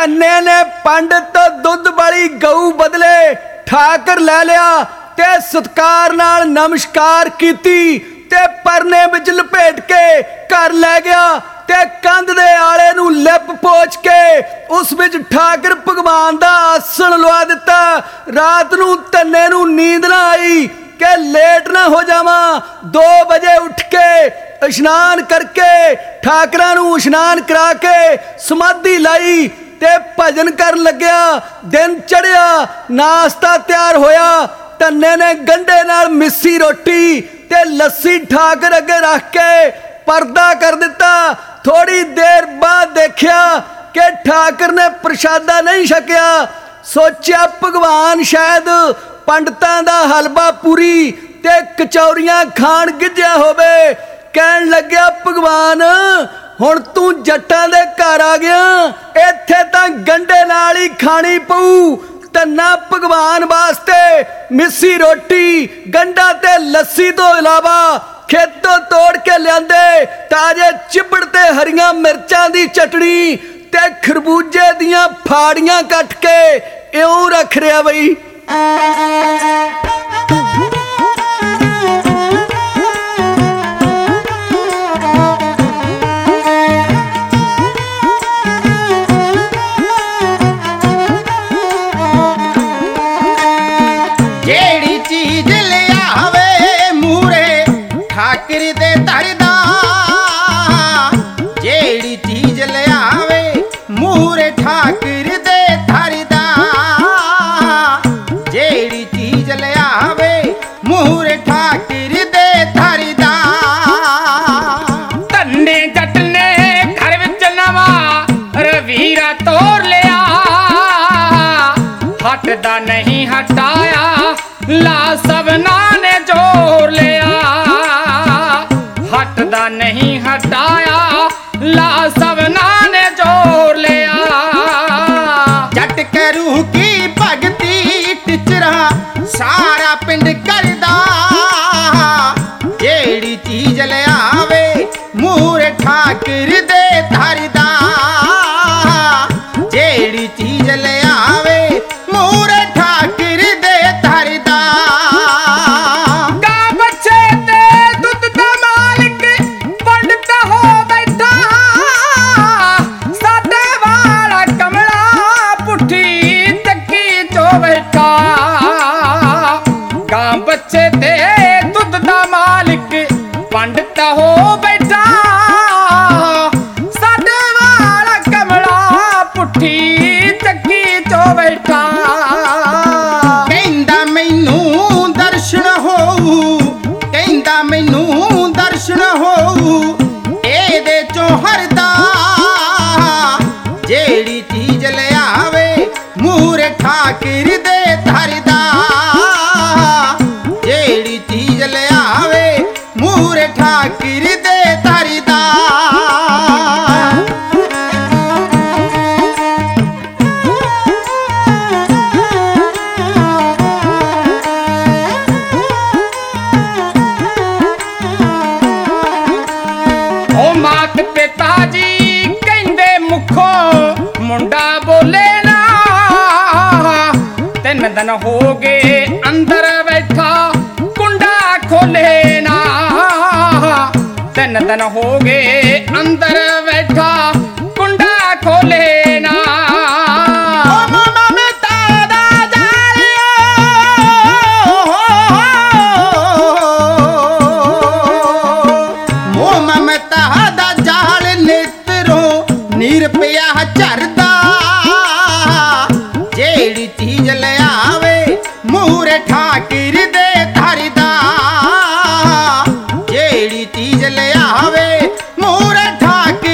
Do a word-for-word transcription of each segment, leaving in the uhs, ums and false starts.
धन्ने ने पंडित तो दुध वाली गऊ बदले ठाकर लै लिया ते सत्कार नाल नमस्कार कीती ते परने विच लपेट के घर लै गया ते कंध दे आले नूं लिप पोच के उस विच ठाकर भगवान दा आसन लवा दिता। रात नूं धन्ने नूं नींद ना आई के लेट ना हो जावा। दो बजे उठ के इशनान करके ठाकरां नूं इशनान करा के समाधि लाई ते भजन कर लग्या। दिन चढ़िया, नाश्ता तैयार होया। धन्ने ने गंढे नाल मिस्सी रोटी ते लस्सी ठाकर अगे रख के पर्दा कर दिता। थोड़ी देर बाद देखिया कि ठाकर ने प्रशादा नहीं छकिया। सोचा भगवान शायद पंडितां दा हलवा पूरी ते कचौरियां खाण गिज्या होवे। कहन लग्या भगवान हुण तू जट्टां दे घर आ गया, इत्थे तां गंढे नाल ही खानी पऊ। धन्ना भगवान वास्ते मिस्सी रोटी गंढा ते लस्सी तो इलावा खेतों तोड़ के लियादे ताजे चिबड़ ते हरियां मिर्चां दी चटनी ते खरबूजे दियां फाड़ियां कट के इउं रख रिया बई। जेड़ी चीज लियावे मूरे ठाकर दे धरदा, जेड़ी चीज लियावे मूरे ठाकर दे धरदा, जेड़ी चीज लियावे मूरे ठाकर दे धरदा। धन्ने जट ने घर विच नवा रवीरा तोड़ लिया, हटदा नहीं हटाया ला सबना ने जोर लिया, हटदा नहीं हटाया ला सबना ने जोर लिया। जट करू की भगती टिचरा सारा पिंड करदा, जेड़ी चीज लियावे मूरे ठाकर दे धरदा, जेड़ी चीज लियावे मूरे ठाकर दे धरदा। गा बच्चे ते दुध दा मालिक पंडित हो बैठा, साडे वाला कमला पुठी तकी चो बैठा। गा बच्चे ते दुध दा मालिक पंडित हो बैठा, साडे वाला कमला पुठी तकी चो बैठा। कहंदा मैनू दर्शन होऊ, कहंदा मैनू दर्शन होऊ एदे चों हरदा, जेड़ी चीज लियावे मूरे ठाकर दे धरदा, जेड़ी चीज लियावे मूरे ठाकर दे धरदा। ओ मात पिता जी कहंदे मुखो मुंडा बोले ना, तीन दिन हो गए अंदर बैठा कुंडा खोले ना, तीन दिन हो गए अंदर बैठा कुंडा खोले ना। निरपिया झरदा, जेड़ी चीज लियावे मूरे ठाकर दे धरदा, जेड़ी चीज लियावे मूरे ठाकर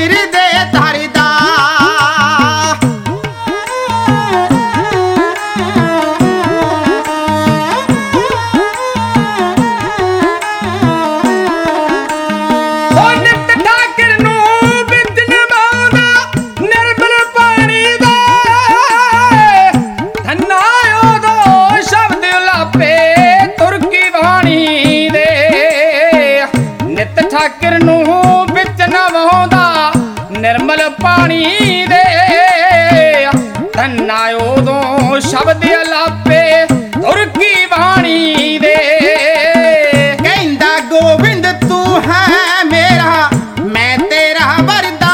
ਧੰਨਾ ਉਦੋਂ ਸ਼ਬਦ ਅਲਾਪੇ ਤੁਰਕੀ ਬਾਣੀ ਦੇ। ਕਹਿੰਦਾ ਗੋਬਿੰਦ ਤੂੰ ਹੈ ਮੇਰਾ ਮੈਂ ਤੇਰਾ ਵਰਦਾ,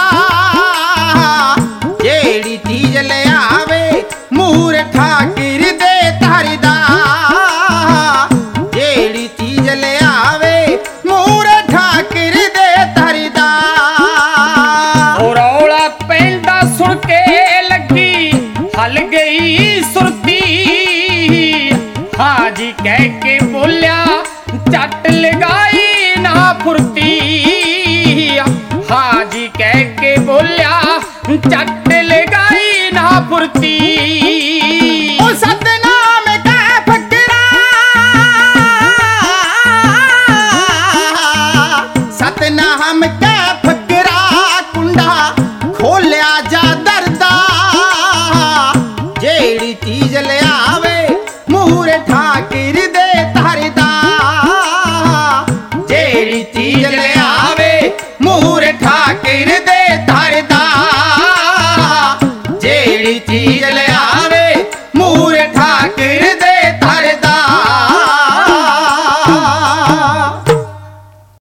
ਜਿਹੜੀ ਚੀਜ਼ ਲਿਆਵੇ ਮੂਹਰੇ ਠਾਕਿਰ ਦੇ ਧਰਦਾ, ਜਿਹੜੀ ਚੀਜ਼ ਲਿਆਵੇ ਮੂਹਰੇ ਠਾਕਿਰ ਦੇ ਧਰਦਾ। ਉਹ ਰੌਲਾ ਪੈਂਦਾ ਸੁਣ ਕੇ ਲੱਗੀ ਹਲ ਗਈ ਸੁਰਤੀ, ਹਾਜੀ ਕਹਿ ਕੇ ਬੋਲਿਆ ਝੱਟ ਲਗਾਈ ਨਾ ਫੁਰਤੀ, ਹਾਜੀ ਕਹਿ ਕੇ ਬੋਲਿਆ ਝੱਟ ਲਗਾਈ ਨਾ ਫੁਰਤੀ।